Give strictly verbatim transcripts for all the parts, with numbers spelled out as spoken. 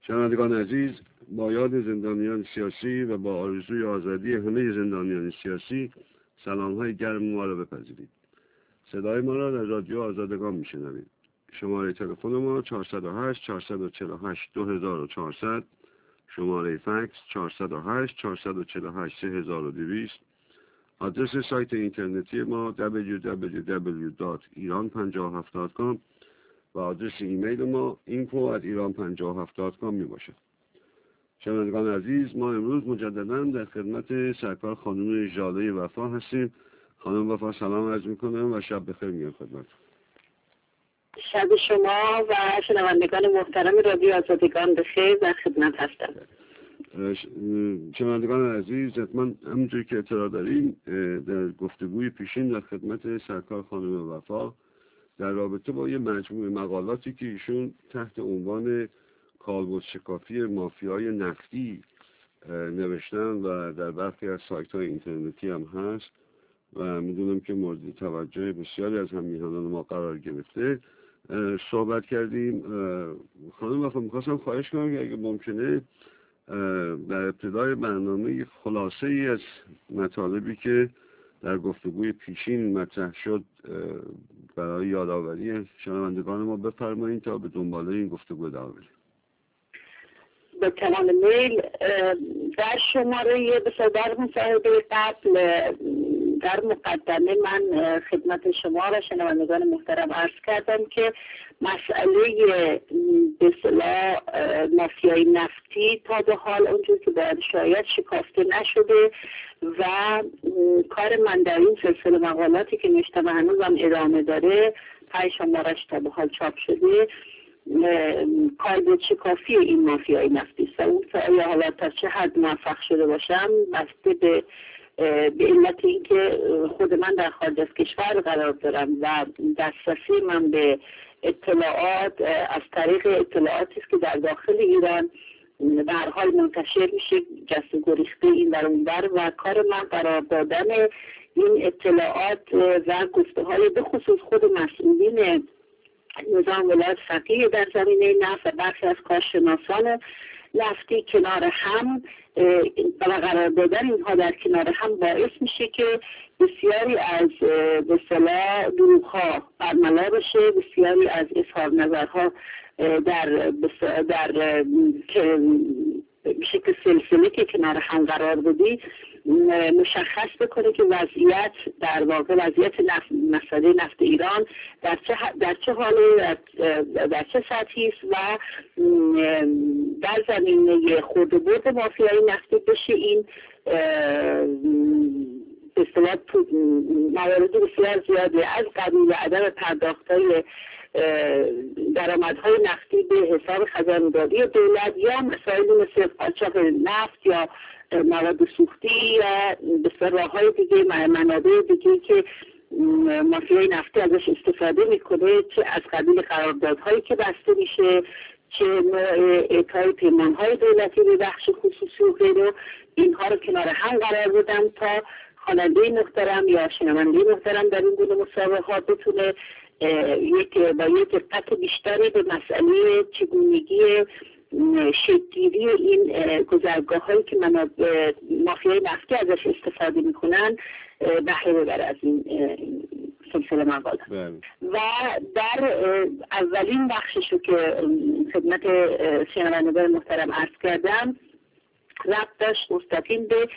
شنوندگان عزیز، با یاد زندانیان سیاسی و با آرزوی آزادی همه زندانیان سیاسی سلام‌های گرم ما را بپذیرید. صدای ما را در رادیو آزادگان میشنوید. شماره تلفن ما چهارصد و هشت چهارصد و چهل و هشت دو هزار و چهارصد، شماره فکس چهارصد و هشت چهارصد و چهل و هشت سه هزار و دویست، آدرس سایت اینترنتی ما دبلیو دبلیو دبلیو دات ایران پنجاه و هفت دات کام و آدرس ایمیل ما اینفو ات ایران پنجاه و هفت دات کام می باشد. شنوندگان عزیز، ما امروز مجددا در خدمت سرکار خانم ژاله وفا هستیم. خانم وفا سلام عرض میکنم و شب بخیر میگم خدمت. شب شما و شنوندگان محترم رادیو آزادگان بخیر، در خدمت هستم. شنوندگان عزیز، حتما همونجوری که اطلاع داریم در گفتگوی پیشین در خدمت سرکار خانم وفا در رابطه با یه مجموعه مقالاتی که ایشون تحت عنوان کالبد شکافی مافیای نفتی نوشتن و در برخی از سایت های اینترنتی هم هست و میدونم که مورد توجه بسیاری از همیهنان ما قرار گرفته، صحبت کردیم. خانم وفا میخواستم خواهش کنم که اگه ممکنه در ابتدای برنامه خلاصه ای از مطالبی که در گفتگوی پیشین مطرح شد برای یادآوری شنوندگان ما بفرمایید تا به دنباله این گفتگو ادامه بدیم. به تمام میل در شماره بسیار در مصاحبه قبل در مقدمه من خدمت شما و شنوندگان محترم عرض کردم که مسئله به اصطلاح مافیای نفتی تا به حال اونجور که باید شاید شکافته نشده و کار من در این سلسله مقالاتی که نوشتم و هنوزم ادامه داره، پنج شمارش تا به حال چاپ شده، کالبد شکافی این مافیای نفتی است. اون یا حالا تا چه حد موفق شده باشم بسته به به علت اینکه خود من در خارج از کشور قرار دارم و دسترسی من به اطلاعات از طریق اطلاعاتی است که در داخل ایران به هر حال منتشر میشه، جست و گریخته این در اون بر، و کار من قرار دادن این اطلاعات و گفته‌های به خصوص خود مسئولین نظام ولایت فقیه در زمینه نفت و برخی از کارشناسان نفتی کنار هم و قرار دادن اینها در کنار هم باعث میشه که بسیاری از به اصطلاح دروغ‌ها برملا بشه، بسیاری از اظهار نظرها در در شکل سلسله که کنار هم قرار بدی مشخص بکنه که وضعیت در واقع وضعیت نفت مسئله نفت ایران در چه در چه حالی در چه سطحی است و در زمینه خورد و برد مافیای نفتی بشه این به اصطلاح موارد بسیار زیاده از قبیل عدم پرداخت‌های درآمدهای نفتی به حساب خزانه‌داری دولت یا مسائل مثل قاچاق نفت یا مواد سوختی یا بسیار راه‌های دیگه، منابع دیگه که مافیای نفتی ازش استفاده میکنه، چه از قبیل قراردادهایی که بسته میشه، چه نوع اعطای پیمانهای دولتی به بخش خصوصی و غیره. اینها رو کنار هم قرار بدم تا خواننده محترم یا شنونده محترم در این گونه مسابقات بتونه یک با یک دقت بیشتری به مسئله چگونگی شکل‌گیری این گذرگاه هایی که منابع مافیای نفتی ازش استفاده میکنن بهره ببره از این سلسله مقاله. و در اولین بخششو که خدمت شنوندگان محترم عرض کردم ربط داشت مستقیم به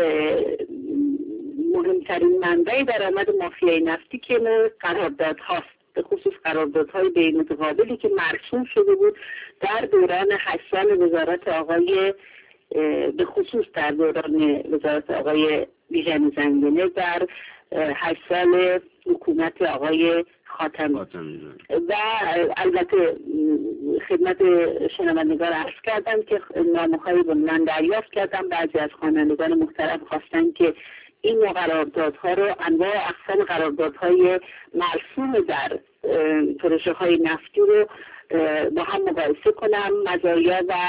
مهمترین منبع درآمد مافیای نفتی که قرارداد هاست، به خصوص قراردادهای بین متقابلی که مرسوم شده بود در دوران هشت سال وزارت آقای به خصوص در دوران وزارت آقای بیژن زنگنه در هشت سال حکومت آقای خاتمی. و البته خدمت شنوندگان عرض کردم که نامه‌هایی به من دریافت کردم، بعضی از خوانندگان محترم خواستن که این قراردادها رو انواع اقسام قراردادهای مرسوم در پروژه های نفتی رو با هم مقایسه کنم، مزایا و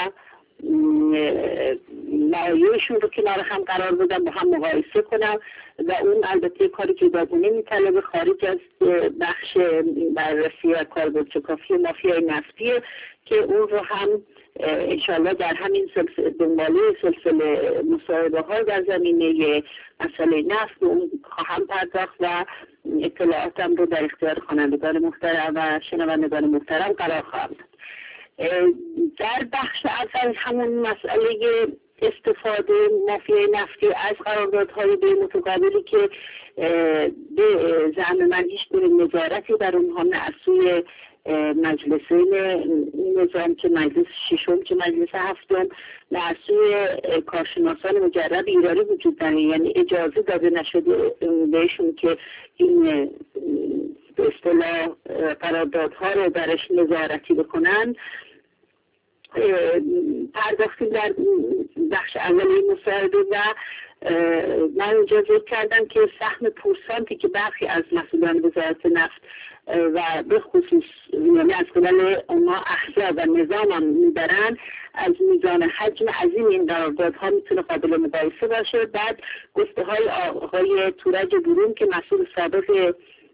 معایبشون رو کنار هم قرار بدم، با هم مقایسه کنم و اون البته کاری که جداگانه میطلبه خارج از بخش بررسی و کالبد شکافی مافیای نفتیه که اون رو هم انشاءالله در همین سلسله دنباله سلسله مصاحبه ها در زمینه مسئله نفت اون خواهم پرداخت و اطلاعاتم رو در اختیار خوانندگان محترم و شنوندگان محترم قرار خواهم داد. در بخش اول همون مسئله استفاده مافیای نفتی از قراردادهای بین متقابلی که به زعم من هیچ گونه نظارتی بر اونها نه از سوی مجلسین نظام که مجلس ششم که مجلس هفتم نه از سوی کارشناسان مجرب ایرانی وجود داره، یعنی اجازه داده نشده بهشون که این به اصطلاح قراردادها رو درش نظارتی بکنن. پرداختیم در بخش اولی مصاحبه و من اونجا ذکر کردم که سهم پورسانتی که برخی از مسئولان وزارت نفت و به خصوص یعنی از قبل اونا احزاب و نظام هم میبرن از میزان حجم عظیم این قراردادها میتونه قابل مقایسه باشه. بعد گفته های آقای تورج برون که مسئول سابق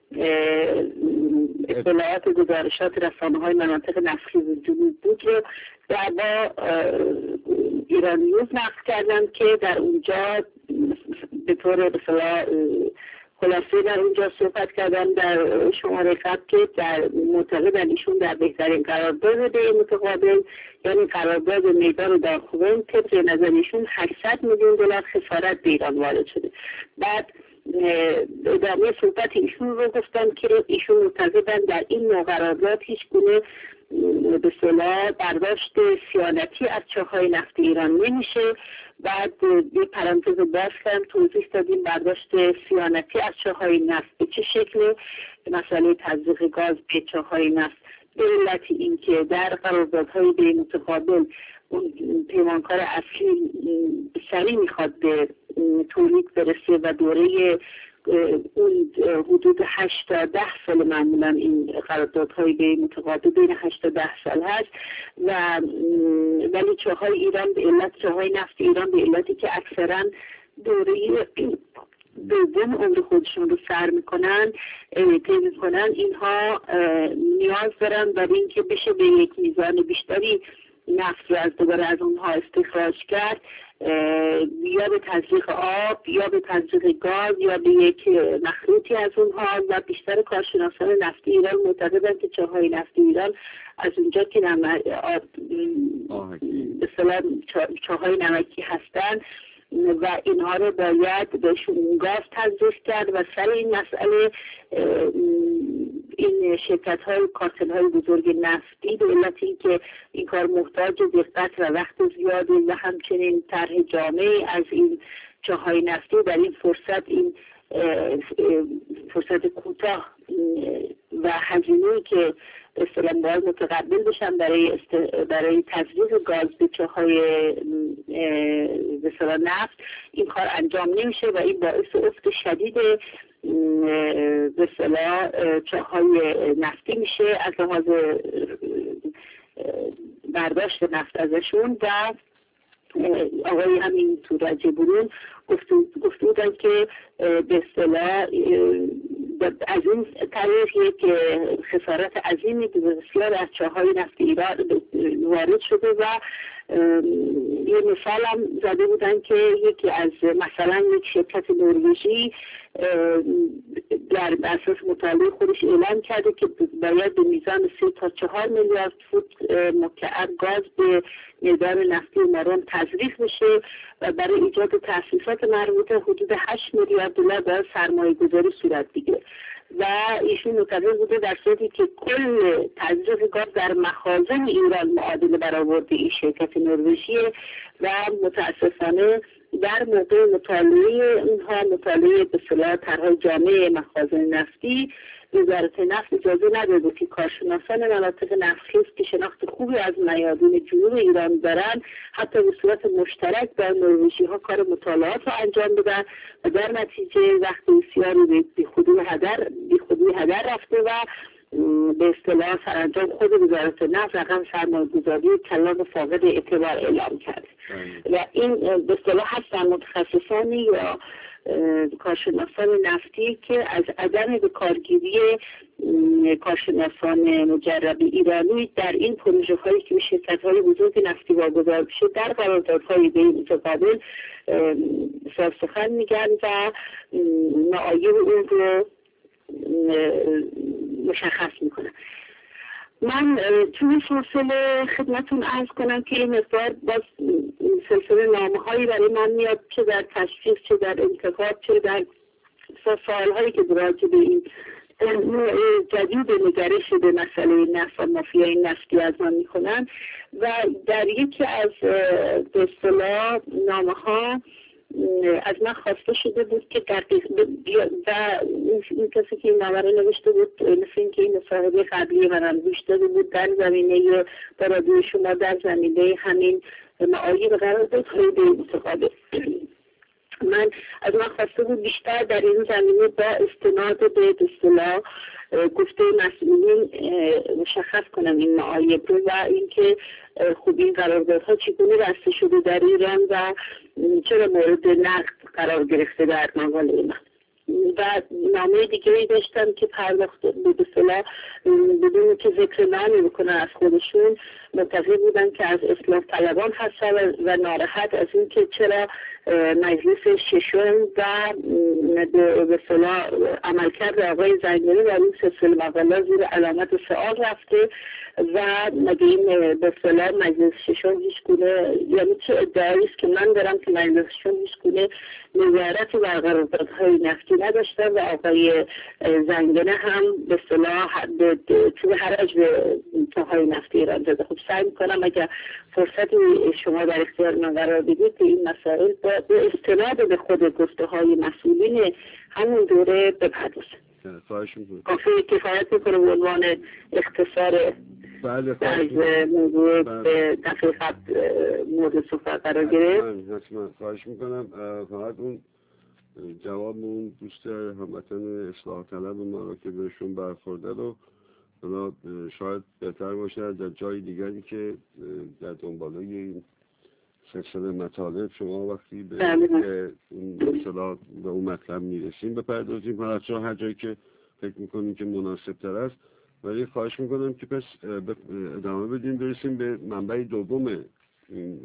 اطلاعات گزارشات رسانه های مناطق نفتی وجود بود رو در با ایران نیوز نقل کردن که در اونجا به طور بسیار خلاصه در اونجا صحبت کردن در شماره قبل که در معتقدن ایشون در بهترین قرارداد به متقابل یعنی قرارداد میدان دارخوین طبق نظر ایشون هشتصد میلیون دلار خسارت به ایران وارد شده. بعد ادامه صحبت ایشون رو گفتن که ایشون معتقدن در این نوع قرارداد هیچ گونه به اصطلاح برداشت صیانتی از چاهای نفت ایران نمیشه. بعد یه پرانتز باز کردم توضیح دادیم برداشت صیانتی از چاهای نفت به چه شکله، مسئله تزریق گاز به چاهای نفت به علت این که در قراردادهای بین متقابل اون پیمانکار اصلی سریع میخواد به تولید برسه و دوره اون حدود هشت تا ده سال معمولا این قراردادهای بین متقابل بین هشت تا ده سال هست و ولی چاهای ایران به علت چاهای نفت ایران به علتی که اکثرا دوره دوم عمر خودشون رو سر میکنن طی میکنن اینها نیاز دارن برای اینکه بشه به یک میزان بیشتری نفت رو از دوباره از اونها استخراج کرد یا به تزریق آب یا به تزریق گاز یا به یک مخلوطی از اونها و بیشتر کارشناسان نفتی ایران معتقدند که چاهای نفتی ایران از اونجا که آب به اصطلاح چاهای نمکی هستند و اینها رو باید بهشون گاز تزریق کرد و سر این مسئله این شرکت های کارتل های بزرگ نفتی به علت این که این کار محتاج دقت و وقت زیادی و همچنین طرح جامعی از این چاهای نفتی در این فرصت این فرصت کوتاه و هزینه‌ای که اصطلاحاً باید متقبل بشن برای است... برای تزریق گاز به چاهای به اصطلاح نفت این کار انجام نمیشه و این باعث افت شدید به اصطلاح چاهای نفتی میشه از لحاظ برداشت نفت ازشون. و آقای همین تورج برون گفته بودن که به اصطلاح از این طریق یک خسارت عظیمی بسیار از چاهای نفت ایران وارد شده و یه مثال هم زده بودن که یکی از مثلا یک شرکت نروژی در اساس مطالعه خودش اعلام کرده که باید به میزان سه تا چهار میلیارد فوت مکعب گاز به میدان نفتی مارون تزریق بشه و برای ایجاد تأسیسات مربوطه حدود هشت میلیارد دلار باید سرمایه گذاری صورت بگیره و ایشون معتقد بوده در صورتی که کل تزریق گاز در مخازن ایران معادل برآورده این شرکت نروژیه و متاسفانه در موقع مطالعه اونها مطالعه به اصطلاح طرح جامع مخازن نفتی وزارت نفت اجازه نداده که کارشناسان مناطق نفتخیز که شناخت خوبی از میادین جنوب ایران دارن حتی به صورت مشترک در نروژی ها کار مطالعات رو انجام بدن و در نتیجه وقت بسیاری بی خودی هدر بی خودی هدر رفته و به اصطلاح سرانجام خود وزارت نفت رقم سرمایه‌گذاری کلان فاقد اعتبار اعلام کرده و این به اصطلاح هستن متخصصانی یا کارشناسان نفتی که از عدم به کارگیری کارشناسان مجرب ایرانی در این پروژه هایی که شرکت های بزرگ نفتی واگذار شد در قراردادهای بین متقابل سخن میگن و معایب اون رو مشخص میکنن. من توی سلسله خدمتون عرض کنم که این مقدار باز سلسله نامه هایی برای من میاد، چه در تشخیص، چه در انتخاب، چه در سوال هایی که راجع به این نوع جدید نگرش به مسئله نفت و مافیای نفتی از من میکنن و در یکی از به اصطلاح نامه ها از من خواسته شده بود که دقیق و این کسی که این نامه رو نوشته بود مثل این که این مصاحبه قبلی منم گوش داده بود در زمینه با رادیو شما در زمینه همین معایب قراردادهای بین متقابل. من از من خواسته بود بیشتر در این زمینه با استناد به اصطلاح گفته مسئولین مشخص کنم این معایب رو و اینکه خوب این قراردادها چگونه بسته شده در ایران و چرا مورد نقد قرار گرفته در مقاله من. و نامه دیگری داشتم که پرداخت به اصطلاح بدون که ذکر نامی بکنن از خودشون متفق بودن که از اصلاح طلبان هستن و ناراحت از این که چرا مجلس ششم و به اصطلاح عملکرد آقای زنگنه در این سلسله مقاله زیر علامت سوال رفته و مگه این به اصطلاح مجلس ششم هیچ گونه، یعنی چه ادعایی است که من دارم که مجلس ششم هیچ گونه نظارتی بر قراردادهای نفتی نداشتن و آقای زنگنه هم به اصطلاح توی حرج به پاهای نفتی ایران داده. خب سعی میکنم اگر فرصتی شما در اختیار من قرار بدید که این مسائل با استناد به خود گفته های مسئولین همون دوره بپردازه. خواهش میکنم. کافی کفایت میکنه به عنوان اختصار بله از موضوع به دفعه قبل مورد صحبت قرار گرفت. حتما خواهش میکنم. فقط اون جواب اون دوست هموطن اصلاح طلب ما رو که بهشون برخورده رو حالا شاید بهتر باشه در جای دیگری که در دنباله این سلسله مطالب شما وقتی به اون اصطلاح به اون مطلب میرسیم بپردازیم، حالا هر جایی که فکر میکنیم که مناسب تر است. ولی خواهش میکنم که پس ادامه بدیم برسیم به منبع دوم این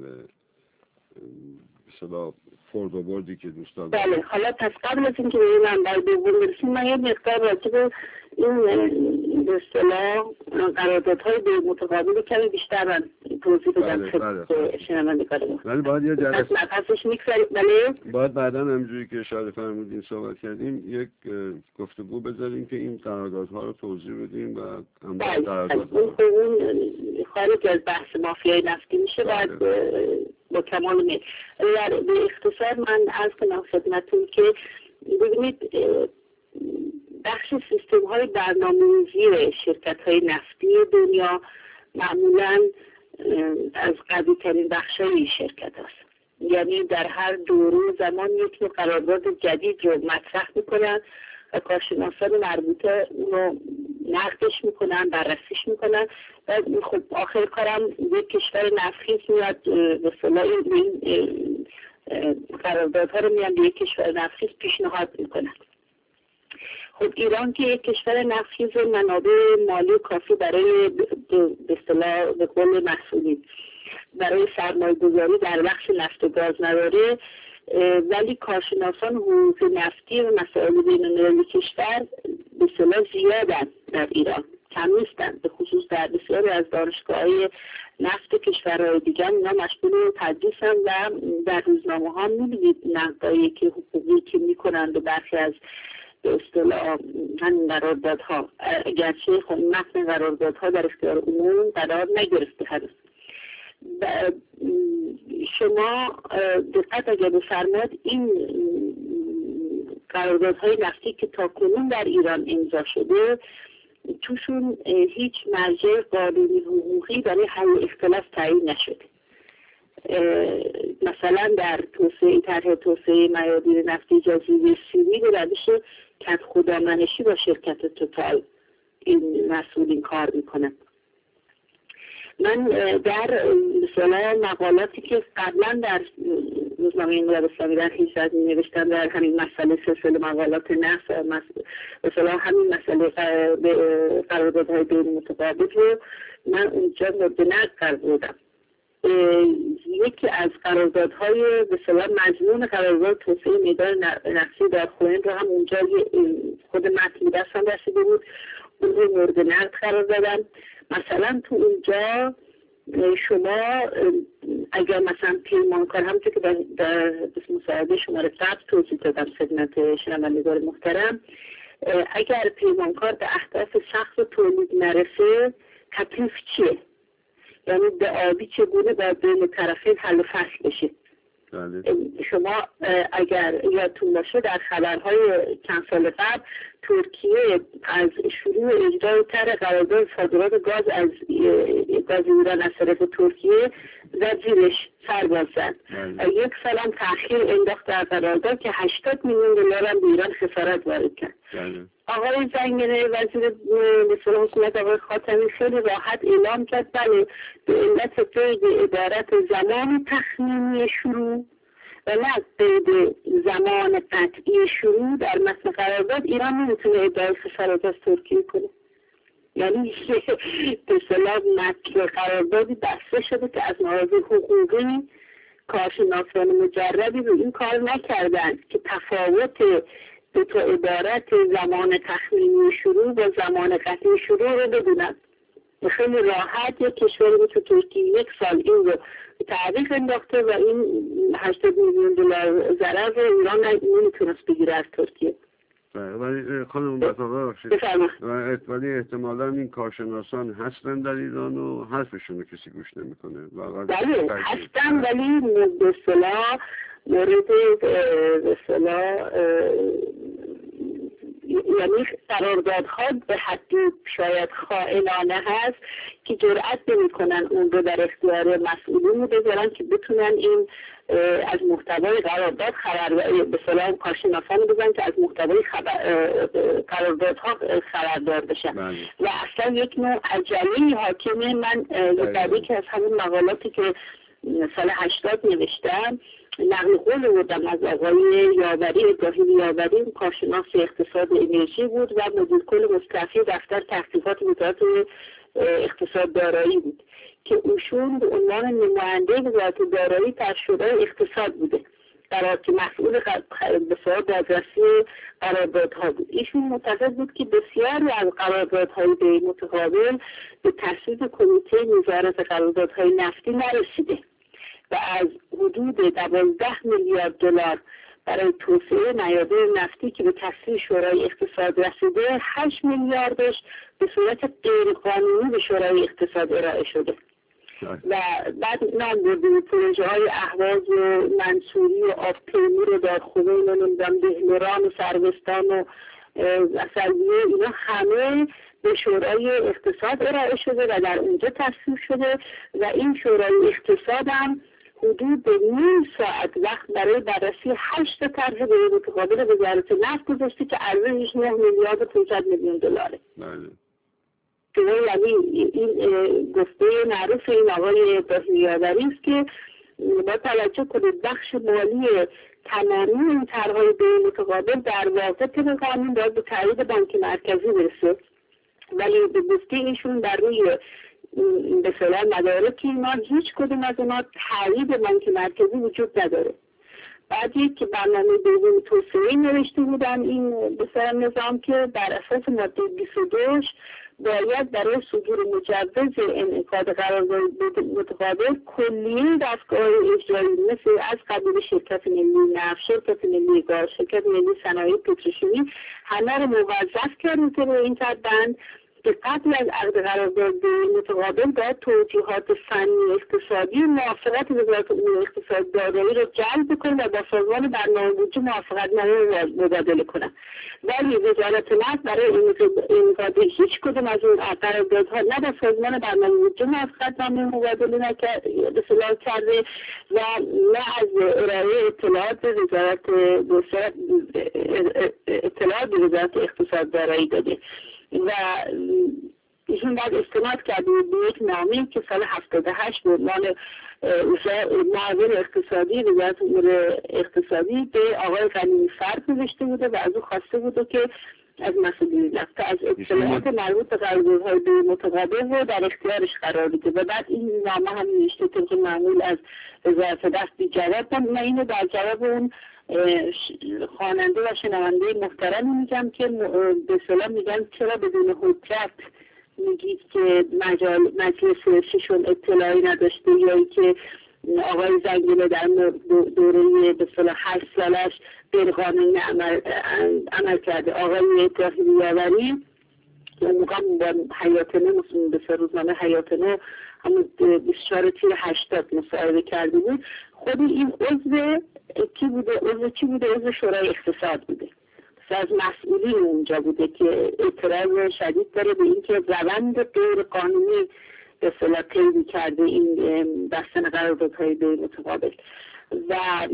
اصطلاح فورد و بردی که دوستان. بله، حالا پس قبل از اینکه به این منبع دوم برسیم من یه مقدار راجع به این به اصطلاح قراردادهای بین متقابل کمی بیشتر من توضیح بدم خدمت شنوندگان. ولی باید یه جلسه نفسش میگذارید. بله باید بعدا همونجوری که اشاره فرمودین صحبت کردیم یک گفتگو بذاریم که این قراردادها رو توضیح بدیم و انواع قراردادها. اون اون خارج از بحث مافیای نفتی میشه بعد با کمال میل. به اختصار من عرض کنم خدمتتون که ببینید بخش سیستم های برنامه‌ریزی شرکت های نفتی دنیا معمولاً از قوی ترین بخش های شرکت هست. یعنی در هر دوره زمان یک نوع قرارداد جدید رو مطرح میکنن و کارشناسان مربوطه اونو نقدش میکنن، بررسیش میکنن و خب آخر کارم یک کشور نفخیز میاد به صلاح این قراردادها رو میان به یک کشور نفخیز پیشنهاد میکنن. خب ایران که یک کشور نفخیز منابع مالی کافی برای به اصطلاح به قول مسئولین برای سرمایه گذاری در بخش نفت و گاز نداره، ولی کارشناسان حقوق نفتی و مسائل بین‌المللی کشور به اصطلاح زیادن در ایران، کم نیستن. به خصوص در بسیاری از دانشگاه‌های نفت کشورهای دیگر اینا مشغول تدریسن و در روزنامه ها می‌بینید نقدایی که حقوقی که می‌کنند و برخی از به اصطلاح همین قراردادها، اگرچه خب متن قراردادها در اختیار عموم قرار نگرفته هست. شما دقت اگر بفرمایید این قراردادهای نفتی که تاکنون در ایران امضا شده توشون هیچ مرجع قانونی حقوقی برای حل اختلاف تعیین نشده. مثلا در توسعه طرح توسعه میادین نفتی جزیره سیمی به روش کد خدامنشی با شرکت توتال این مسئولین کار میکنن من در مثلا مقالاتی که قبلا در روزنامه انقلاب اسلامی در خیزد می نوشتم در همین مسئله سلسله مقالات نفس مثلا همین مسئله قراردادهای بین متقابل رو من اونجا مورد نقد قرار دادم. یکی از قراردادهای به اصطلاح مضمون قرارداد توسعه میدان نفتی در خوئن رو هم اونجا خود متن دستم رسیده بود، اون رو مورد نقد قرار دادم. مثلا تو اونجا شما اگر مثلا پیمانکار، همونطور که در مصاحبه شماره قبل توضیح دادم خدمت شنوندگان محترم، اگر پیمانکار به اهداف سقف تولید نرسه تکلیف چیه؟ یعنی به آبی چگونه باید بین طرفین حل و فصل بشه. شما اگر یادتون باشه در خبرهای چند سال قبل ترکیه از شروع اجرای طرح قرارداد صادرات گاز از گاز ایران از طرف ترکیه زد زیرش سر باز زد و یک سال هم تأخیر انداخت در قرارداد که هشتاد میلیون دلار هم به ایران خسارت وارد کرد. آقای زنگنه وزیر مثلا حکومت آقای خاتمی خیلی راحت اعلام کرد بله به علت قید عبارت زمان تخمینی شروع و نه قید زمان قطعی شروع در متن قرارداد ایران نمیتونه ادعای خسارت از ترکیه کنه. یعنی به اصطلاح متن قراردادی بسته شده که از لحاظ حقوقی کارشناسان مجربی رو این کار نکردن که تفاوت دو تا عبارت زمان تخمینی شروع و زمان قطعی شروع رو بدونن. خیلی راحت یک کشوری مثل ترکیه یک سال این رو تعریف انداخته و این هشتاد میلیون دلار ضرر رو ایران نمیتونست بگیره از ترکیه. ولی خانم بطاقه بخشید ولی احتمالا این کارشناسان هستن در ایران و حرفشون رو کسی گوش نمیکنه. بله هستن ولی به اصطلاح مورد به اصطلاح یعنی قراردادها به حدی شاید خائنانه هست که جرئت نمی‌کنن اون رو در اختیار مسئولین بذارن که بتونن این از محتوای قرارداد خبر به اصطلاح کارشناسان بزنن که از محتوای قراردادها خبردار بشن و اصلا یک نوع عجله حاکمه. من یکی که از همون مقالاتی که سال هشتاد نوشتم نقل قول بودم از آقای یاوری، ابراهیم یاوری، کارشناس اقتصاد انرژی بود و مدیر کل مستعفی دفتر تحقیقات وزارت اقتصاد دارایی بود که اوشون به عنوان نماینده وزارت دارایی در شورای اقتصاد بوده در که مسئول به صورت بازرسی قراردادها بود. ایشون معتقد بود که بسیاری از قراردادهای بین متقابل به تصویب کمیته نظارت قراردادهای نفتی نرسیده و از حدود دوازده میلیارد دلار برای توسعه نیابه نفتی که به تصویب شورای اقتصاد رسیده، هشت میلیاردش به صورت غیرقانونی به شورای اقتصاد ارائه شده و بعد نام بردیم پروژه های اهواز و منصوری و آبپیمو رو در خوبین و نمیدم دهلران و سروستان و اصلیه اینا همه به شورای اقتصاد ارائه شده و در اونجا تصویب شده و این شورای اقتصاد هم حدود نیم ساعت وقت برای بررسی هشت طرح به متقابل وزارت نفت گذاشته که ارزشش نه میلیارد و پانصد میلیون دلاره. یعنی این گفته معروف این آقای ابراهیم یاوری است که با توجه کنید بخش مالی تمامی این طرح‌های بین متقابل در واقع طبق قانون باید به تایید بانک مرکزی برسه، ولی به گفته ایشون در روی به اصطلاح مدارک اینا هیچ کدوم از اونا تایید بانک مرکزی وجود نداره. بعد یک برنامه دوم توسعه نوشته بودن این به اصطلاح نظام که بر اساس ماده بیست و دو باید برای صدور مجوز انعقاد قرارداد متقابل کلیه دستگاه اجرایی مثل از قبیل شرکت ملی نفت، شرکت ملی گاز، شرکت ملی صنایع پتروشیمی همه رو موظف کرده که به این بند که قبل از عقد قرارداد متقابل باید توجیهات فنی اقتصادی موافقت وزارت امور اقتصاد دارایی رو جلب کنه و با سازمان برنامه بودجه موافقتنامه مبادله کنه. ولی وزارت نفت برای انعقاد هیچ کدوم از اون قراردادها نه با سازمان برنامه بودجه موافقتنامه مبادله نکرده کرده و نه از ارائه اطلاعات به وزارت اطلاعات به وزارت اقتصاد دارایی داده و ایشون بعد استناد کرده به یک نامه که سال هفتاد و هشت به عنوان معاون اقتصادی وزارت امور اقتصادی به آقای غنیمی فرد نوشته بوده و از او خواسته بوده که از مسئولیت رفته از اطلاعات مربوط به قراردادهای بین متقابل رو در اختیارش قرار بده و بعد این نامه هم نوشته طبق معمول از وزارت دست بی جواب. من اینو در جواب اون خواننده و شنونده محترمی میگم که به اصطلاح میگن چرا بدون حجت میگید که مجال مجلس ششم اطلاعی نداشته، یا ای که آقای زنگنه در دوره به اصطلاح هشت سالش غیرقانونی عمل, عمل کرده. آقای طاهری‌یاوری اون موقع با حیات نو به روزنامه حیات نو همون بیست و چهار تیر هشتاد مصاحبه کرده بود. خود این عضو کی بوده؟ عضو چی بوده؟ عضو شورای اقتصاد بوده. از مسئولین اونجا بوده که اعتراض شدید داره به اینکه روند غیر قانونی به اصطلاح طی کرده این بستن قراردادهای بین متقابل. و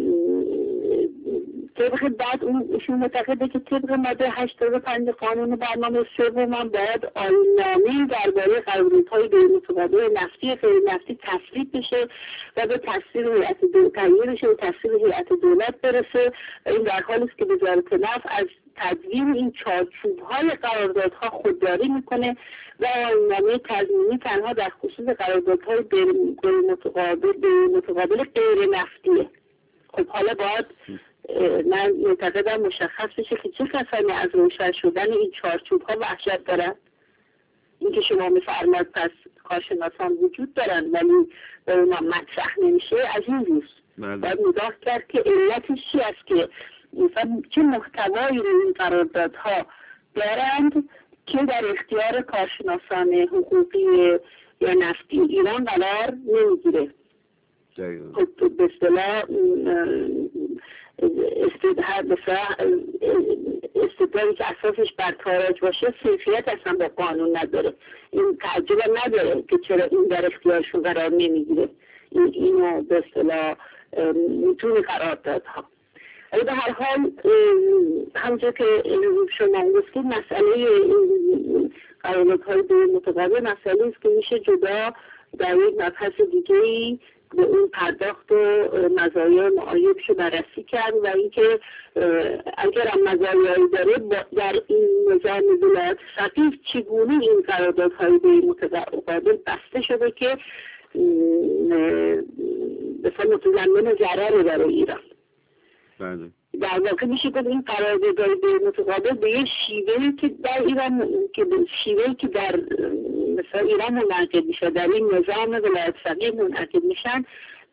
طبق بعد اون ایشون معتقده که طبق ماده هشتاد و پنج قانون برنامه سوم هم باید آیین‌نامه‌ای درباره قراردادهای بین متقابل نفتی غیر نفتی تصویب بشه و به تصویب هیئت دولت تهیه بشه و تصویب هیئت دولت برسه. این در حالی است که وزارت نفت از تدوین این چارچوب‌های قراردادها خودداری میکنه و آیین‌نامه تضمینی تنها در خصوص قراردادهای بین متقابل بین متقابل غیر نفتیه. خب حالا باید من معتقدم مشخص بشه که چه کسانی از روشن شدن این چارچوب‌ها وحشت دارن. اینکه شما می‌فرمایید پس کارشناسان وجود دارن ولی به اونا مطرح نمیشه، از این روست باید نگاه کرد که علتش چی است که مثلا چه محتوایی رو این قراردادها دارند که در اختیار کارشناسان حقوقی یا نفتی ایران قرار نمیگیره. خب به اصطلاح استدلالی که اساسش بر تاراج باشه سیفیت اصلا با قانون نداره. این تعجب نداره که چرا این در اختیارشون قرار نمیگیره. این اینو به اصطلاح میتونه قراردادها. به هر حال همونجور که شما گفتید مسئله قراردادهای بین متقابل مسئله است که میشه جدا در یک مبحث دیگه‌ای به اون پرداخت و مزایای معایبش رو بررسی کرد و اینکه اگر هم مزایایی داره در این نظام ولایت فقیه چگونه این قراردادهای بین متقابل بسته شده که بسیار متضمن ضرر برای ایران. بله. در واقع میشه که این قراردادهای بین متقابل به یه شیوهی که در ایران که شیوهی که در مثلا ایران منعقد میشه در این نظام ولایت فقیه منعقد میشن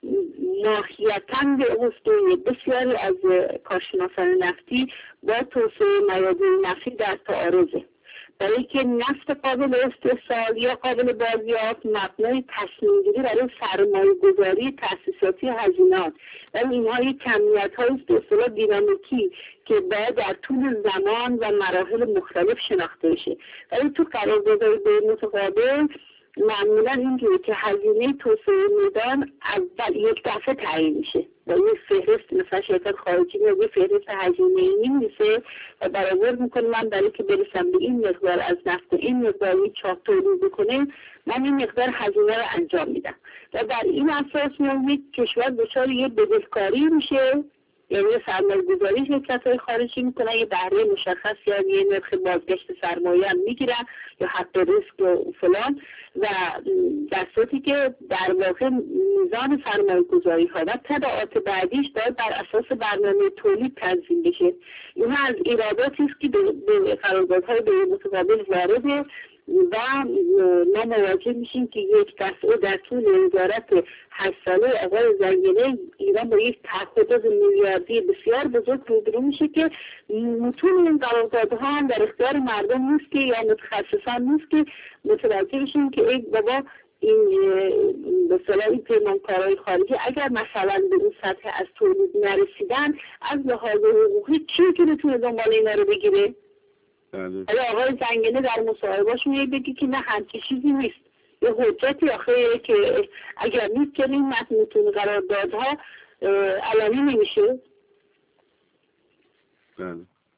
ماهیتاً به گفته بسیاری از کارشناسان نفتی با توسعه میادین نفتی در تعارضه، برای که نفت قابل استحصال یا قابل بازیافت مبنای تصمیم گیری برای سرمایه گذاری تأسیساتی هزینات و اینها یک کمیت های به اصطلاح دینامیکی که باید در طول زمان و مراحل مختلف شناخته بشه. ولی تو قراردادهای بین متقابل معمولا اینجوری که هزینه توسعه میدان اول یک دفعه تعیین میشه و یک فهرست مثلا شرکت خارجی میاد یک فهرست هزینه‌ای می‌نویسه و برآورد میکنه من برای که برسم به این مقدار از نفت این مقداری چاپ تولید بکنه من این مقدار هزینه رو انجام میدم و بر این اساس میاد یک کشور دچار یه بدهکاری میشه، یعنی سرمایه گذاری شرکت‌های خارجی میکنن یه بهره مشخص یا یه نرخ بازگشت سرمایه هم میگیرن یا حق ریسک و فلان و در صورتی که در واقع میزان سرمایه گذاری ها و تبعات بعدیش باید بر اساس برنامه تولید تنظیم بشه. این از ایراداتی است که به قراردادهای بین متقابل وارده و ما مواجه میشیم که یک دفعه در طول وزارت هشت ساله آقای زنگنه ایران با یک تعهدات میلیاردی بسیار بزرگ روبرو میشه که متون این قراردادها هم در اختیار مردم نیست که یا متخصصان نیست که متوجه بشیم که ای بابا این به اصطلاح این پیمانکارهای خارجی اگر مثلا به اون سطح از تولید نرسیدن از لحاظ حقوقی کی میتونه تو دنبال اینا رو بگیره؟ حالا آقای زنگنه در مصاحبه‌اش میگه بگی که نه همچین چیزی نیست. یه حجتی آخه که اگر نیست که این متن قراردادها علنی نمیشه. بله.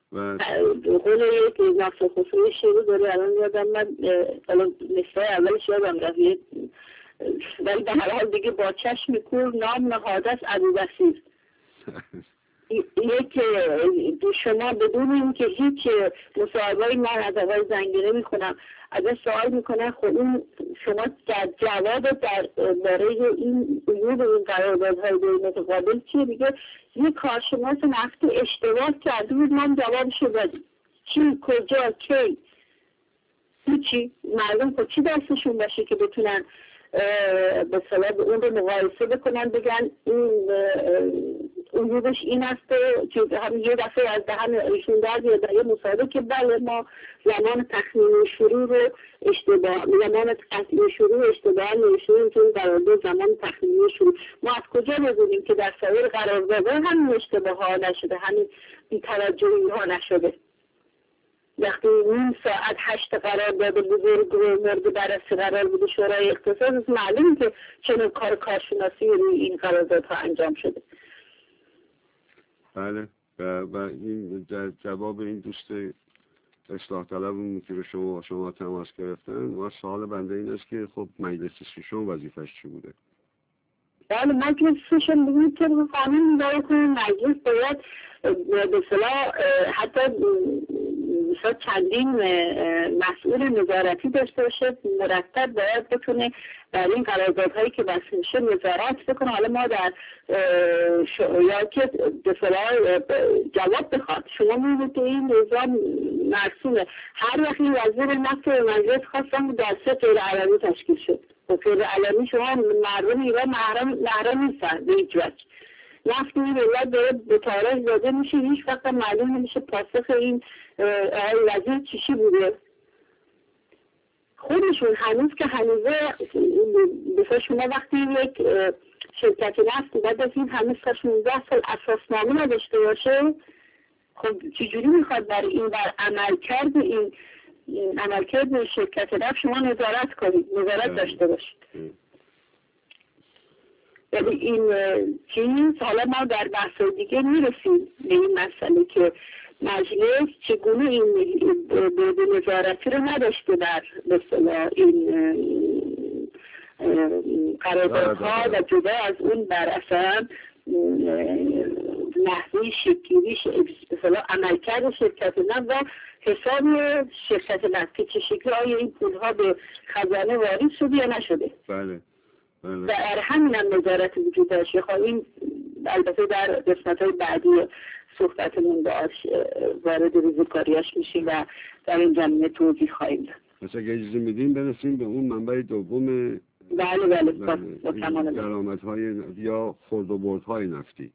و قول یک نقص خصوصی شروع داره. الان یادم من حالا مثل اولش یادم رفت، ولی به هر حال دیگه با چشم کور نام نهاده است ابوبصیر. یک شما بدون اینکه هیچ مصاحبه‌ای من از آقای زنگی نمی‌کنم ازش سوال میکنن خب این شما در جواب در باره این عیوب این قراردادهای بین متقابل چیه؟ دیگه یک کارشناس نفتی اشتباه کرده بود من جوابشو دادم. چی؟ کجا؟ کی؟ هیچی. مردم خب چی دستشون باشه که بتونن به صلاح به اون رو مقایسه بکنن بگن این عیوبش این است که هم یه دفعه از دهن ایشون در بیاد در یه مصاحبه که بله ما زمان تخمین شروع رو اشتباه زمان تخمین شروع اشتباه نوشتیم چون قرارداد زمان تخمین شروع. ما از کجا بدونیم که در سایر قراردادها هم اشتباه ها نشده، همین بی‌توجهی ها نشده؟ وقتی نیم ساعت هشت قرارداد بزرگ و مورد بررسی قرار بوده شورای اقتصاد، معلومه که چنین کار کارشناسی روی این قراردادها انجام شده. بله و, و این در جواب این دوست اصلاح طلبمون که به شما با شما تماس گرفتن و سوال بنده این است که خب مجلس ششم وظیفش چی بوده؟ بله مجلس ششم بگوید که قانون می‌داره که مجلس باید به اصطلاح حتی مثلا چندین مسئول نظارتی داشته باشه، مرتب باید بتونه در این قراردادهایی که بسته میشه نظارت بکنه. حالا ما در یا که به اصطلاح جواب بخواد شما می‌بینید که این نظام مرسومه. هر وقت این وزیر نفت مجلس خواستن در سه غیر علنی تشکیل شد. و غیر علنی شما مردم ایران محرم محرم نیستن به هیچ وجه. نفت این ملت داره به تاراج داده میشه، هیچ وقت معلوم نمیشه پاسخ این وزیر چیشی بوده. خودشون هنوز که هنوزه بسیار شما وقتی یک شرکت نفت بعد از این همه سال شانزده سال اساسنامه نداشته باشه، خب چجوری میخواد برای این بر عمل کرده این عملکرد شرکت نفت شما نظارت کنید، نظارت داشته باشید؟ یعنی این چیز حالا ما در بحث دیگه میرسیم به این مسئله که مجلس چگونه این به نظارتی رو نداشته در به اصطلاح این قراردادها و جدا از اون بر اثر نحوه شکلی به اصطلاح عملکرد شرکت نفت و حساب شرکت نفت که چه شکلی آیا این پولها به خزانه وارد شده یا نشده. بله بله. و در همین هم نظارت وجود داشته. خب این البته در قسمت‌های بعدی صحبتمون باش وارد ریزکاریاش میشیم و در این زمینه توضیح خواهیم داد. مثلا اگه اجازه میدیم برسیم به اون منبع دوم. بله بله با کمال درآمدهای یا خرد و بردهای نفتی.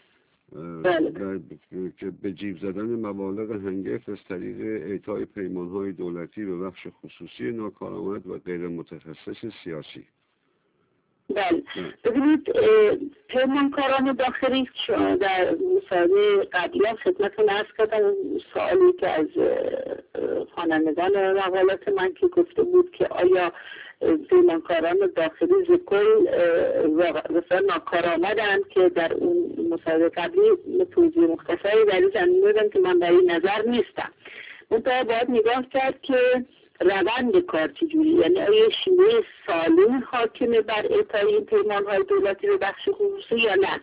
بله. که به جیب زدن مبالغ هنگفت از طریق اعطای پیمانهای دولتی به بخش خصوصی ناکارآمد و غیر متخصص سیاسی. بله. ببینید پیمانکاران داخلی در مصاحبه قبلی هم خدمتتون عرض کردم سوالی که از خوانندگان مقالات من که گفته بود که آیا پیمانکاران داخلی زکل و ناکارآمدند که در اون مصاحبه قبلی توضیح مختصری در این زمینه دادم که من در این نظر نیستم. منتها باید نگاه کرد که روند کار چجوری، یعنی آیا شیوه سالم حاکمه بر اعطای این پیمان‌های دولتی به بخش خصوصی یا نه.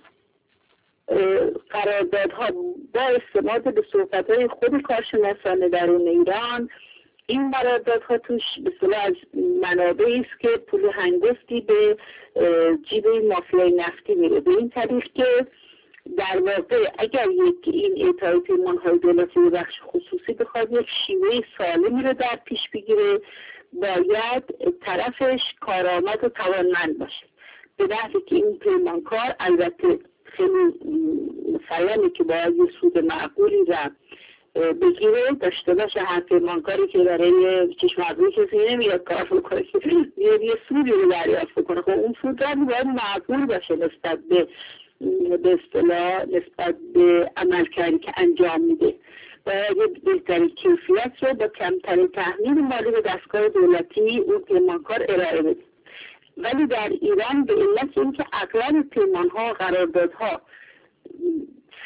قراردادها با استناد به صحبت‌های خود کارشناسان درون ایران، این قراردادها توش به اصطلاح از منابعی است که پول هنگفتی به جیب مافیای نفتی میره، به این طریق که در واقع اگر یک این اعطای پیمان‌های دولتی به بخش خصوصی بخواد یک شیوه سالمی رو در پیش بگیره، باید طرفش کارآمد و توانمند باشه، به نحوی که این پیمانکار البته خیلی مسلمه که باید یه سود معقولی را بگیره داشته باشه. هر پیمانکاری که برای چشم ابروی کسی نمیاد کار بکنه، میاد یه سودی رو دریافت بکنه، خب اون سود را باید معقول باشه نسبت به به اصطلاح نسبت به عملکردی که انجام میده. باید بهترین کیفیت رو با کمترین تحمیل مالی به دستگاه دولتی اون پیمانکار ارائه بده. ولی در ایران به علت اینکه اغلب پیمان‌ها و قراردادها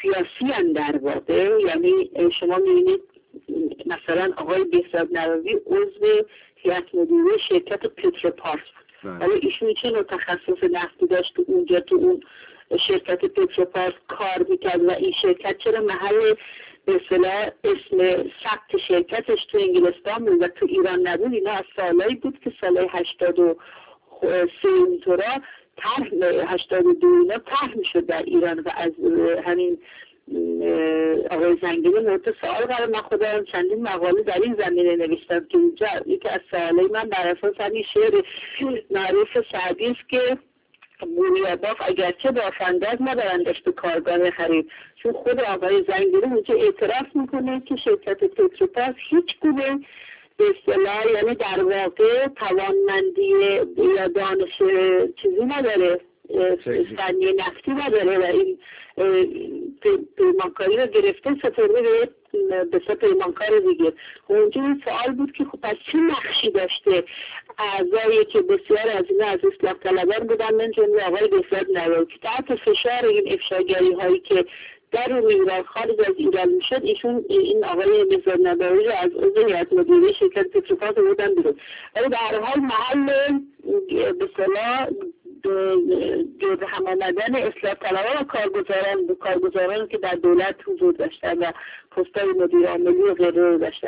سیاسی هم در واقع. یعنی شما می‌بینید مثلا آقای بهزاد نووی عضو هیئت مدیره شرکت پتروپارس بود، ولی ایشون چه نوع تخصص نفتی داشت که اونجا تو اون شرکت پتروپارس کار میکرد و این شرکت چرا محل به اصطلاح اسم ثبت شرکتش تو انگلستان بود و تو ایران نبود؟ اینا از سالایی بود که سال هشتاد و سه اینطورا طرح هشتاد و دو اینا طرح میشد در ایران و از همین آقای زنگیری مورد سوال قرار. من خودم چندین مقاله در این زمینه نوشتم که اونجا یکی از سوالای من بر اساس همین شعر معروف سعدی است که بوریا باف اگرچه بافنده از ندارندش به کارگاه خرید، چون خود آقای زنگیری اونجا اعتراف میکنه که شرکت پتروپارس هیچ گونه به اصطلاح یعنی در واقع توانمندی یا دانش چیزی نداره، فنی نفتی نداره و این پیمانکاری رو گرفته سپرده به به پیمانکار دیگه. اونجا این سوال بود که خب پس چه نقشی داشته اعضایی که بسیار از اینا از اصلاح طلبان بودن من جمله آقای بهزاد نووی که تحت فشار این افشاگری هایی که در اون ایران خارج از ایران میشد ایشون این آقای بهزاد نووی رو از عضو هیئت مدیره شرکت پتروپارس بودن بیرون. ولی در هر حال محل به اصطلاح جز هم آمدن اصلاح طلبان و کارگزاران کارگزاران که در دولت حضور داشتن و پست‌های مدیر عاملی و غیره رو داشتن.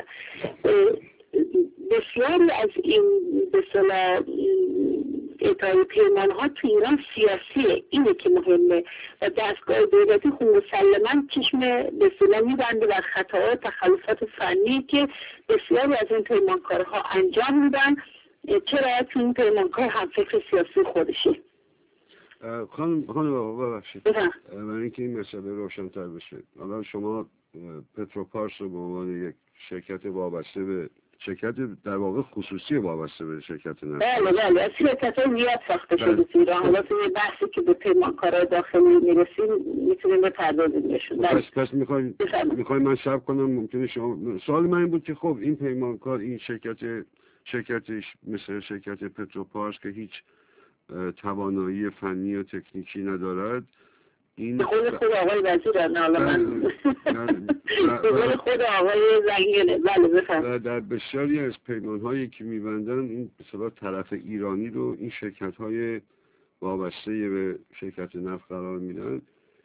بسیاری از این به اصطلاح اعطای پیمان ها تو ایران سیاسیه، اینه که مهمه و دستگاه دولتی خود مسلماً چشم به اصطلاح میبنده بر خطاها و تخلفات فنی که بسیاری از این پیمانکارها انجام میدن. چرا؟ چون این پیمانکار هم فکر سیاسی خودشه. خانم خانم بابا ببخشید برای اینکه این مسئله روشن‌تر بشه، الان شما پتروپارس رو به عنوان یک شرکت وابسته به شرکت در واقع خصوصی وابسته به شرکت نفت. بله بله از شرکت‌های زیاد ساخته شده تو ایران. حالا تو بحثی که به پیمانکارای داخلی میرسیم میتونیم بپردازیم بهشون. پس پس میخوایم میخوایم من شب کنم ممکنه شما سوال من این بود که خب این پیمانکار این شرکت شرکتش مثل شرکت پتروپارس که هیچ توانایی فنی و تکنیکی ندارد، این خود خود آقای وزیر نه حالا من خود آقای زنگیره بله بفرمایید. و در بسیاری از پیمان‌هایی که می‌بندن این به اصطلاح طرف ایرانی رو این شرکت‌های وابسته به شرکت نفت قرار میدن.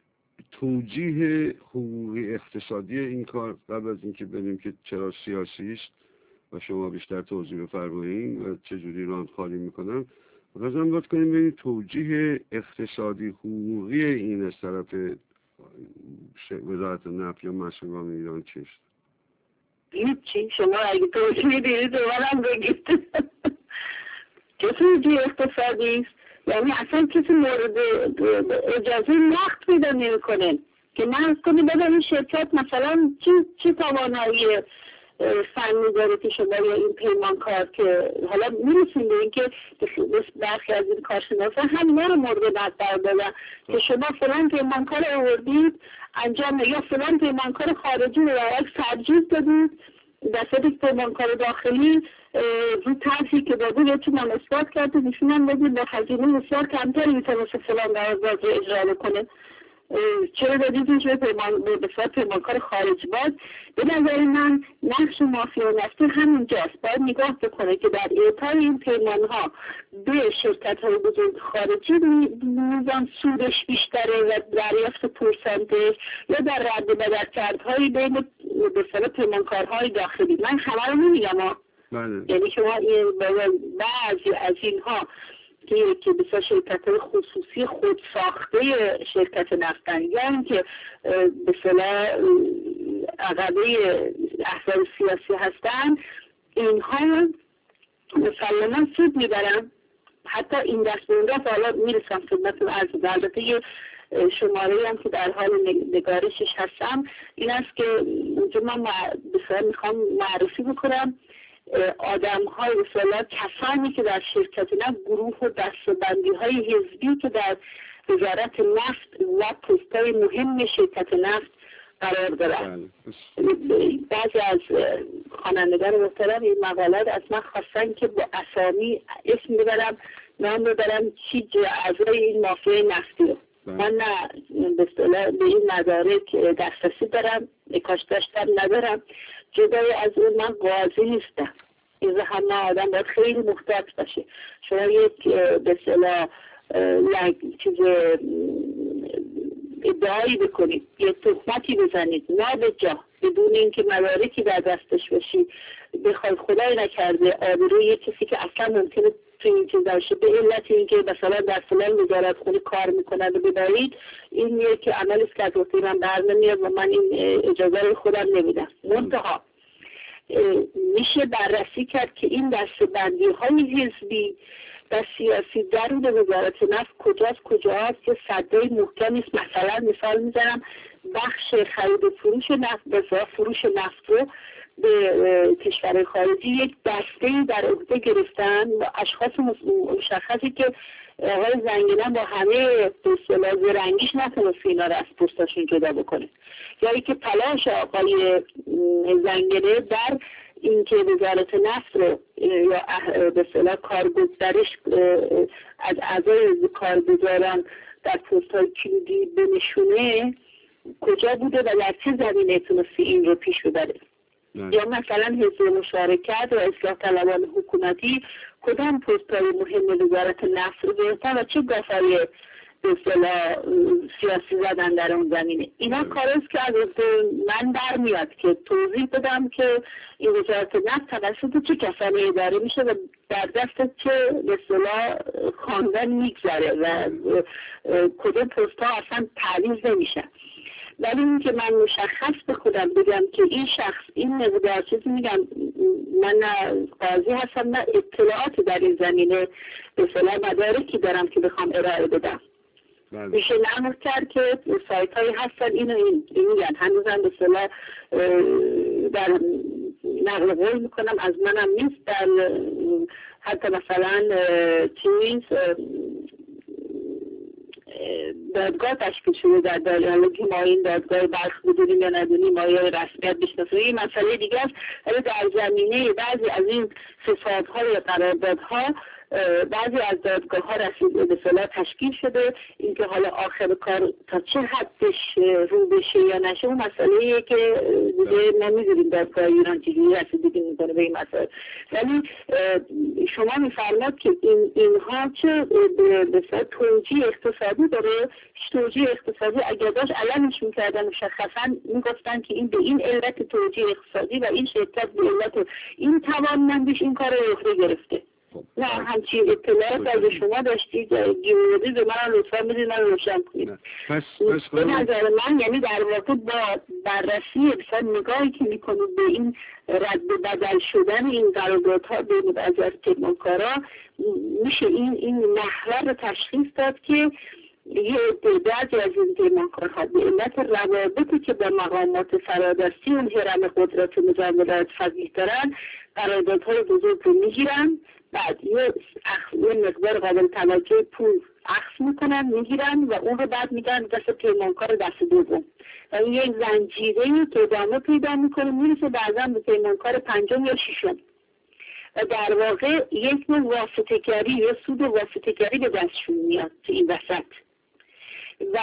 توجیه حقوقی اقتصادی این کار قبل از اینکه ببینیم که چرا سیاسی است و شما بیشتر توضیح بفرمایید و چه جوری راندخاری میکنن، لازم بود کنیم ببینید توجیه اقتصادی حقوقی این از طرف وزارت نفت یا مسئولان ایران چیست؟ هیچی. شما اگه توجیه دیدید دوبارم بگید چه توجیه اقتصادی است؟ یعنی اصلا کسی مورد اجازه نقد پیدا نمی‌کنه که نقد کنه ببین این شرکت مثلا چه چه توانایی فنی داره که شما یا این پیمانکار که حالا میرسیم به این که برخی از این کارشناسان همینا رو مورد نظر قرار دادن که شما فلان پیمانکار آوردید انجام یا فلان پیمانکار خارجی رو برعکس ترجیح دادید در صورتی که پیمانکار داخلی رو طرحی که داده بهتونم اثبات کرده ایشونم بدید به هزینه بسیار کمتری میتونست فلان قرارداد رو اجرا کنه. چرا دادیدش به پیمان به صورت پیمانکار خارجی باز؟ به نظر من نقش مافیا نفتی همینجاست. باید نگاه بکنه که در اعطای این پیمانها به شرکت‌های بزرگ خارجی میزان سودش بیشتره و دریافت پرسنتش یا در رد و بدل کردهای بین به صورت پیمانکارهای داخلی. من همه رو نمیگم ها، یعنی شما بعضی از اینها که که بسیار شرکت‌های خصوصی خود ساخته شرکت نفتن یا اینکه به اصطلاح عقبه احزاب سیاسی هستن، اینها مسلماً سود میبرن. حتی این دست به این دست حالا میرسم خدمتتون عرض کنم. البته یه شماره هم که در حال نگارشش هستم این است که اونجا من بسیار میخوام معرفی بکنم آدم های اصلا کسانی که در شرکت نفت گروه و دستبندی های حزبی که در وزارت نفت و پست‌های مهم شرکت نفت قرار دارن. بعضی از خوانندگان محترم این مقالات از من خواستن که با اسامی اسم ببرم نام ببرم چی اعضای این مافیای نفتی رو. من نه به اصطلاح به این مدارک دسترسی دارم، کاش داشتم ندارم. جدای از اون من قاضی نیستم. این همه آدم باید خیلی محتاط باشه. شما یک به اصطلاح یک چیز ادعایی بکنید، یه تهمتی بزنید نابجا بدون اینکه مدارکی در دستش باشی، بخواد خدای نکرده آبروی یک کسی که اصلا ممکنه تو این چیز باشه به علت اینکه مثلا در فلان وزارت خونه کار میکنند و ببرید، این یک عملی است که از وقتی من بر نمیاد و من این اجازه رو خودم نمیدم. منتها میشه بررسی کرد که این دسته‌بندی های حزبی و سیاسی درون وزارت نفت کجاست کجاست که صدای محکمی است. مثلا مثال میزنم بخش خرید و فروش نفت و فروش نفت رو به کشور خارجی یک دسته‌ای در عهده گرفتن و اشخاص مشخصی که آقای زنگنه با همه اصطلاح زرنگیش نتونست اینا رو از پستاشون جدا بکنه، یا که تلاش آقای زنگنه در اینکه وزارت نفت رو یا به اصطلاح کارگزارش از اعضای کارگزاران در پست‌های کلیدی بنشونه کجا بوده و در چه زمینه تونستی این رو پیش ببره. یا مثلا حزب مشارکت و اصلاح طلبان حکومتی کدام پست‌های مهم وزارت نفت رو گرفتن و چه گافه‌های به اصطلاح سیاسی زدن در اون زمینه. اینا کاریست که از من برمیاد که توضیح بدم که این وزارت نفت توسط چه کسانی اداره میشه و در دست چه به اصطلاح خاندان میگذره و کدوم پست‌ها اصلا تعویض نمیشه. ولی این که من مشخص به خودم بگم که این شخص این مقدار چیزی میگم، من نه قاضی هستم نه اطلاعاتی در این زمینه به اصطلاح مدارکی دارم که بخوام ارائه بدم. میشه نمود کرد که سایت هایی هستن اینو این میگن، هنوزم به اصطلاح در نقل قول میکنم از منم نیست، در حتی مثلا چیز دادگاه تشکیل شده در داخل که ما این دادگاه بلخ بدونیم یا ندونیم ما یا رسمیت بشناسیم این مسئله دیگه است. ولی در زمینه بعضی از این فسادها یا قراردادها بعضی از دادگاه ها رسید به اصطلاح تشکیل شده. اینکه حالا آخر کار تا چه حدش رو بشه یا نشه اون مسئله‌ایه که دیگه ما می‌دونیم دادگاه ایران چجوری رسیدگی می‌کنه به این مسائل. ولی شما می‌فرمایید که این اینها چه به اصطلاح توجیه اقتصادی داره. توجیه اقتصادی اگر داشت علمش می‌کردن مشخصاً می‌گفتن که این به این علت توجیه اقتصادی و این شرکت به علت این توانمندیش این کار رو عهده گرفته. نه همچین اطلاعات اگه شما داشتید گیرودید به من لطفا بدید من روشن کنید. به نظر من یعنی در واقع با بررسی بسیار نگاهی که میکنید به این رد بدل شدن این قراردادها بین بعضی از پیمانکارا میشه این این محور رو تشخیص داد که یه بعضی از این پیمانکارها به علت روابطی که با مقامات فرادستی اون هرم قدرت مجاورت فضیح دارن قراردادهای بزرگ رو میگیرن، بعد یه, یه مقدار قابل توجه پول اخذ میکنن میگیرن و اون رو بعد میدن دست پیمانکار دست دوم و این یک زنجیره‌ای که ادامه پیدا میکنه میرسه بعضا به پیمانکار پنجم یا ششم و در واقع یک نوع واسطه‌گری یا سود واسطه‌گری به دستشون میاد تو این وسط. و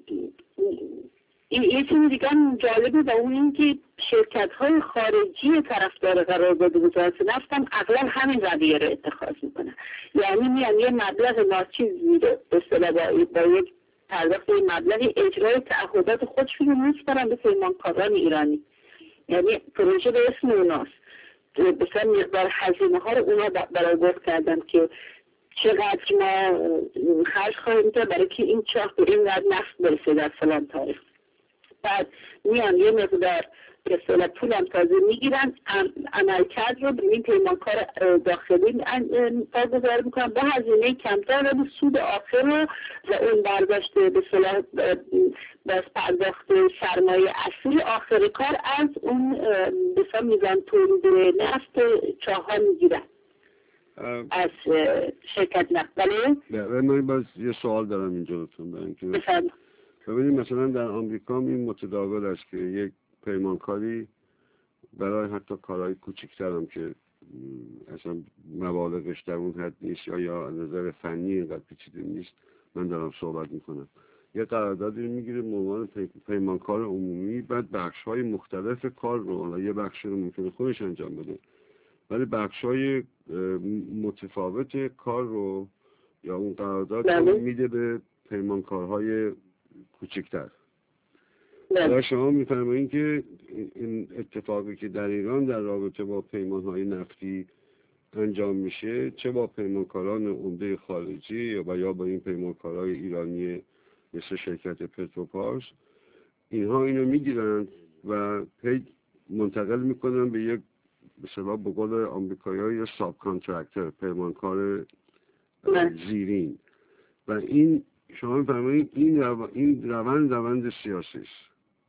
یه چیز دیگه هم جالبه و اون این که شرکت‌های خارجی طرفدار قرارداد وزارت نفت هم اغلب همین رویه رو اتخاذ میکنن. یعنی میان یه مبلغ ناچیز میده به اصطلاح با یک پرداخت این مبلغ اجرای تعهدات خودشون رو میسپارن به پیمانکاران ایرانی. یعنی پروژه به اسم اوناست. بسیار مقدار هزینه ها رو اونا برآورد کردن که چقدر ما خرج خواهیم کرد برای که این چاه به این قدر نفت برسه در فلان تاریخ. بعد میان یه مقدار به اصطلاح پول هم تازه میگیرن، عملکرد رو به این پیمانکار داخلی برگزار میکنن با هزینه کمتر و سود آخر رو و اون برداشته به اصطلاح باز پرداخت سرمایه اصلی آخر کار از اون به اصطلاح میزان تولید نفت چاه‌ها میگیرن از شرکت نفت. بله من باز یه سوال دارم اینجا لطفاً بفرمایید. ببینید مثلا در آمریکا این متداول است که یک پیمانکاری برای حتی کارهای کوچکتر هم که اصلا مبالغش در اون حد نیست یا یا از نظر فنی اینقدر پیچیده نیست، من دارم صحبت میکنم، یه قراردادی میگیره به عنوان پیمانکار عمومی، بعد بخش‌های مختلف کار رو، حالا یه بخش رو ممکنه خودش انجام بده ولی بخش‌های متفاوت کار رو یا اون قرارداد رو میده به پیمانکارهای کوچکتر. حالا شما میفرمایید که این اتفاقی که در ایران در رابطه با پیمان‌های نفتی انجام میشه، چه با پیمانکاران عمده خارجی یا با یا با این پیمانکارهای ایرانی مثل شرکت پتروپارس، اینها اینو میگیرن و هی منتقل میکنن به یک به اصطلاح به قول آمریکایی‌ها یا ساب کانترکتر، پیمانکار زیرین. و این شما میفرمایید این رو... این روند روند سیاسی است.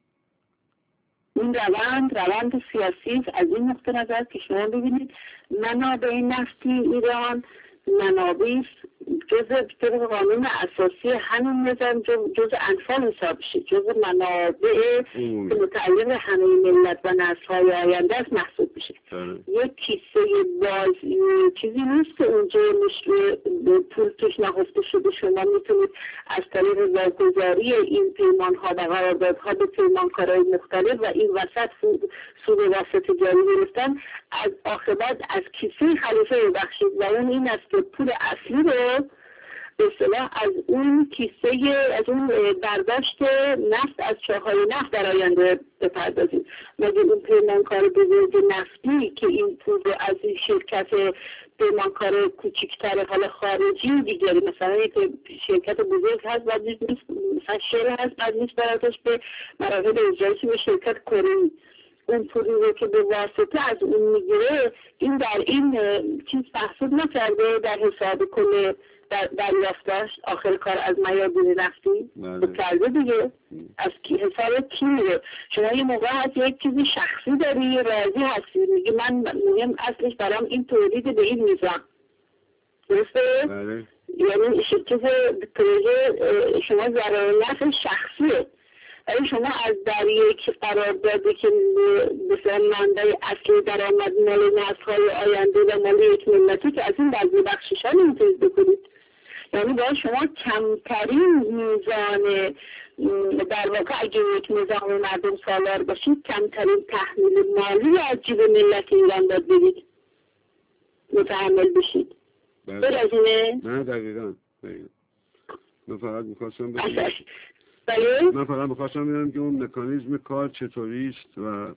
این روند روند سیاسی از این نقطه نظر که شما ببینید منابع نفتی ایران منابع جزء طبق قانون اساسی همین نظام جزء انفال حساب میشه، جزء منابع که متعلق همه ملت و نسل‌های آینده است محسوب میشه. یک کیسه باز چیزی نیست که اونجا پول توش نهفته شده. شما میتونید از طریق واگذاری این پیمان‌ها و قراردادها به پیمانکارهای مختلف و این وسط سود وسط جاری گرفتن از عاقبت از کیسه خلیفه ببخشید و اون این است که پول اصلی رو به اصطلاح از اون کیسه از اون برداشت نفت از چاهای نفت در آینده بپردازید. مگه اون پیمانکار بزرگ نفتی که این پول رو از این شرکت پیمانکار کوچکتر حالا خارجی دیگری مثلا یک شرکت بزرگ هست بعد نیست مثلا شیر هست بعد نیست براتش به مراحل اجرایشی به شرکت کره اون پولی رو که به واسطه از اون میگیره این در این چیز محسوب نکرده در حساب کل در دریافتش آخر کار از میادین نفتی کرده دیگه. از کی حساب کی میره؟ شما یه موقع هست یک چیزی شخصی داری راضی هستی میگه من مهم اصلش برام این تولید به این میزان درسته؟ یعنی چیز پروژه شما ضرر نفع شخصیه ولی شما از در یک قراردادی که مثلا منبع اصلی درآمد مال نسل‌های آینده و مال یک ملتی که از این بعضی بخشش ها نمیتونید بکنید. یعنی باید شما کمترین میزان در واقع اگه یک نظام مردم سالار باشید کمترین تحمیل مالی از جیب ملت ایران باید بدید متحمل بشید. بله از اینه؟ نه دقیقا من فقط میخواستم بگم بله؟ من فقط میخواستم بگم که اون مکانیزم کار چطوری است و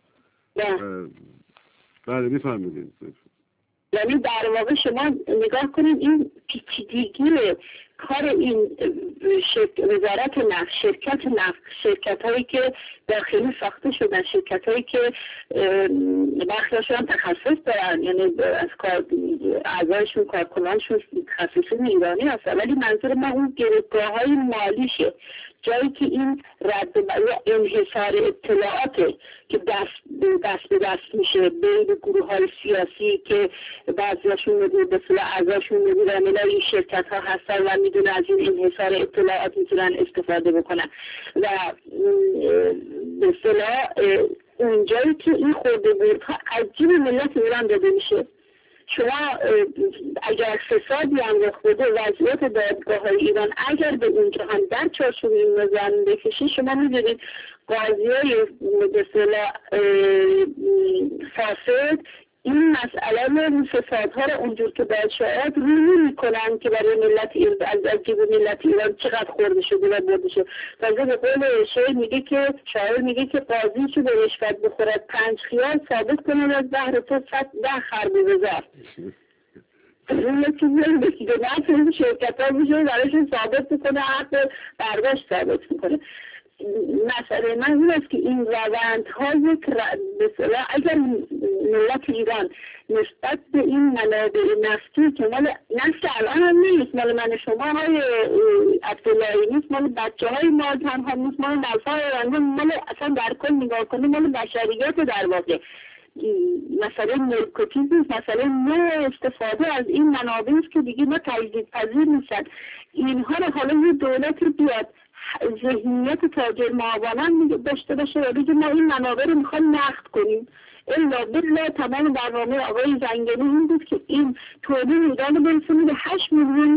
بله میفرمایید. یعنی در واقع شما نگاه کنید این پیچیدگی کار این وزارت نفت، شرکت نفت، شرکت هایی که داخلی ساخته شدن، شرکت هایی که بخششون هم تخصص دارن یعنی از کار اعضایشون کارکنانشون تخصصون ایرانی هستن ولی منظور من اون گروگاه های مالیشه، جایی که این رد و انحصار اطلاعاته که دست دست به دست میشه بین گروه های سیاسی که بعضیاشون مدیر به صلاح اعضاشون مدیر عامل این شرکت ها هستن و میدونه از این انحصار اطلاعات میتونن استفاده بکنن و به صلاح اونجایی که این خورده بوردها از جیب ملت ایران داده میشه. شما اگر فسادی هم رخ بده وضعیت دادگاه های ایران اگر به اونجا هم در چارچوب این نظام بکشه شما میدونید قاضی های به اصطلاح فاسد این مسئله رو فسادها رو اونجور که باید شاید روی میکنن که برای ملت ایران از جیب ملت ایران چقدر خورده شده و برده شده. تازه به قول شاعر میگه که شاعر میگه که قاضی چه به رشوت بخورد پنج خیال ثابت کنه از بحر تو صد ده خربوزه زر. این یکی زیر به نفع شرکت ها میشه برایشون ثابت میکنه حق برداشت ثابت میکنه. مسئله من این است که این روندها یک بسیار اگر ملت ایران نسبت به این منابع نفتی که مال نفت الان هم نیست مال من شما های عبداللهی نیست مال بچه های ما هم هم نیست مال نفع ایران مال اصلا در کل نگاه کنه مال بشریت در واقع مسئله ملکوتیزم نیست مسئله نوع استفاده از این منابع است که دیگه ما تجدید پذیر نیستن. اینها رو حالا یه دولت بیاد ذهنیت تاجر معاونان داشته باشه و بگه ما این منابع رو میخوایم نقد کنیم. الا بالله تمام برنامه آقای زنگانی این بود که این تولید ایران رو برسونیم به هشت میلیون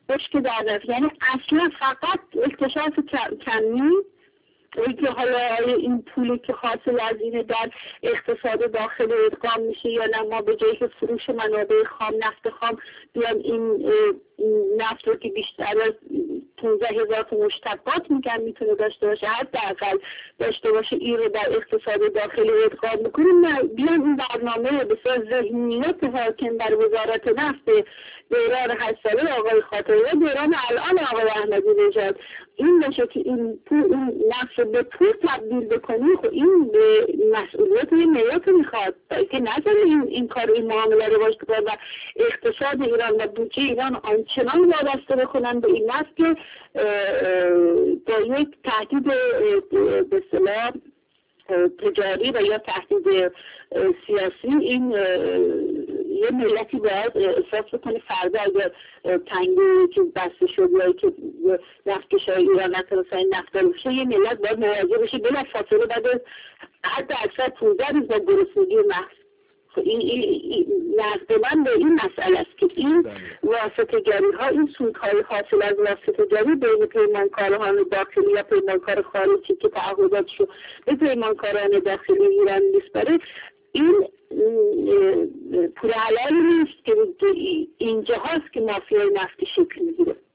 بشک در نفت، یعنی اصلا فقط اکتشاف کمی و که حالا این پولی که حاصل از اینه در اقتصاد داخلی ادغام میشه یا نه ما به جایی که فروش منابع خام نفت خام بیان این نفت رو که بیشتر از پانزده هزار تا مشتقات میگن میتونه داشته باشه، حداقل داشته باشه، این رو در اقتصاد داخلی ادغام میکنیم. بیان این برنامه بسیار ذهنیت حاکم در وزارت نفت دوران هشت ساله آقای خاتمی و دوران الان آقای احمدی نژاد این باشه که این پول این نفت رو به پول تبدیل بکنی. خب این به مسئولیت این ملت میخواد که نظر این این کار این معامله رو باشه و اقتصاد ایران و بودجه ایران آنچنان وابسته بکنن به این نفت که با یک تهدید به اصطلاح تجاری و یا تهدید سیاسی این یه ملتی باید احساس بکنه فردا اگر تنگی که بسته شد یا که نفتکشای ایران نتونستن این نفت رو بشه، یه ملت باید مواجه بشه بلا فاصله بعد حتی اکثر پونزده روز با گرسنگی محض. این, این نزد من به این مسئله است که این واسطه‌گری ها، این سودهای حاصل از واسطه‌گری بین پیمانکاران داخلی یا پیمانکار خارجی که تعهداتشو به پیمانکاران داخلی ایران میسپاره، این پول حلال نیست که اینجا هاست که مافیای نفتی شکل میگیره.